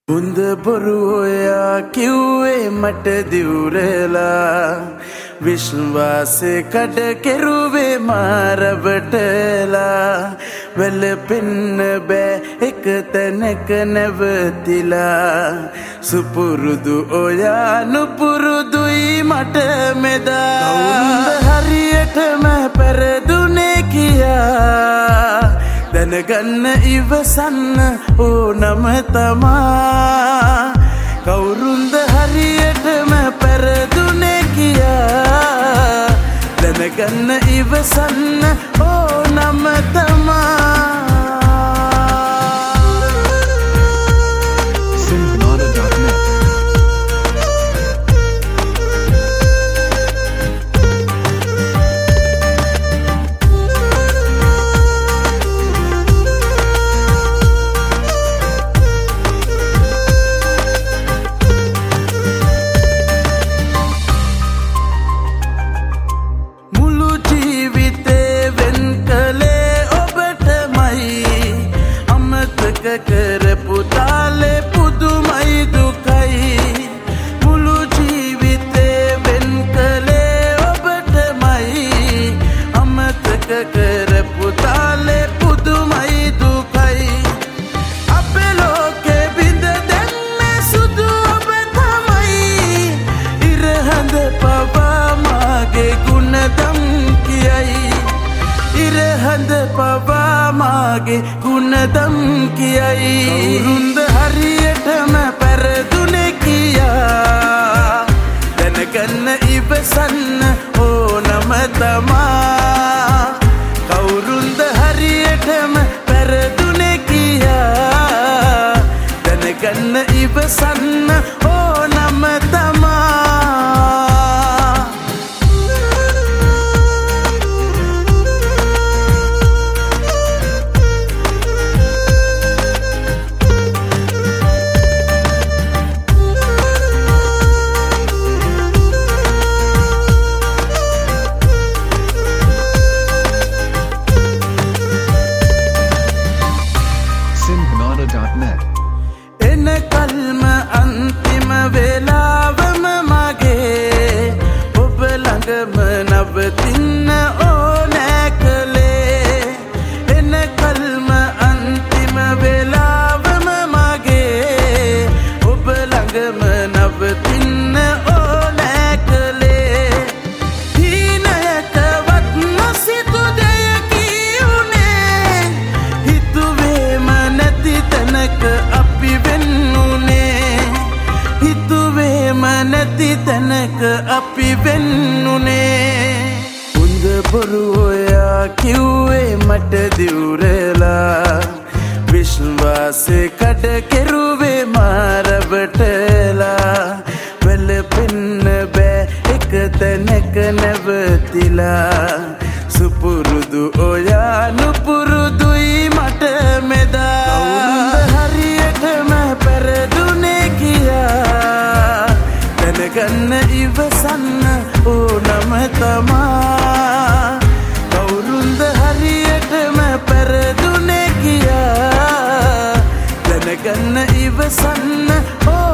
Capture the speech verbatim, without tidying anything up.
හොඳ බොරු ඔයා කිව්වේ මට දිවුරලා විශ්වාසේ කඩ කෙරුවේ මාරබටලා වැළපෙන්න බෑ එක තැනක නැවතිලා සුපුරුදු ඔයා නුපුරුදුයි මට මෙදා කවුරුන්ද හරියටම පෙරදුනේ කියා දැනගන්න ඉවසන්න ඕනම තමා කවුරුන්ද හරියටම පෙරදුනේ කියා දැනගන්න ඉවසන්න ඕනම තමා කරපු තාලේ පුදුමයි දුකයි මුළු ජීවිතේ වෙන් කළේ ඔබටමයි අමතක කරපු තාලේ පුදුමයි දුකයි අපේ ලෝකේ බිඳ දැම්මේ සුදු ඔබ තමයි ඉරහඳ පවා මාගේ ගුණදම් කියයි ඉරහඳ පවා මාගේ ගුණදම් කියයි කවුරුන්ද හරියටම පෙරදුනේ කියා දැනගන්න ඉවසන්න ඕනම තමා කවුරුන්ද හරියටම පෙරදුනේ කියා දැනගන්න ඉවසන්න ඕනම තමා එන කල්ම අන්තිම වෙලාවම මගේ ඔබ ළඟම නවතින්න ඕනෑ කලේ එන කල්ම අන්තිම වෙලාවම මගේ ඔබ ළඟම නවතින්න ඕනෑ කලේ හීනයකවත් නොසිතු දෙයකි උනේ හිතුවේම නැති තැනක අපි වෙන්නුනේ හිතුවේම නැති තැනක අපි වෙන්නුනේ හොඳ බොරු ඔයා කිව්වේ මට දිවුරලා විශ්වාසේ කඩ කෙරුවේ මාරබටලා වැළපෙන්න බෑ එක තැනක නැවතිලා සුපුරුදු ඔයා නුපුරුදුයි මට මෙදා හරියටම පෙරදුනේ කියා දැනගන්න ඉවසන්න ඕනම තමා කවුරුන්ද හරියටම පෙරදුනේ කියා දැනගන්න ඉවසන්න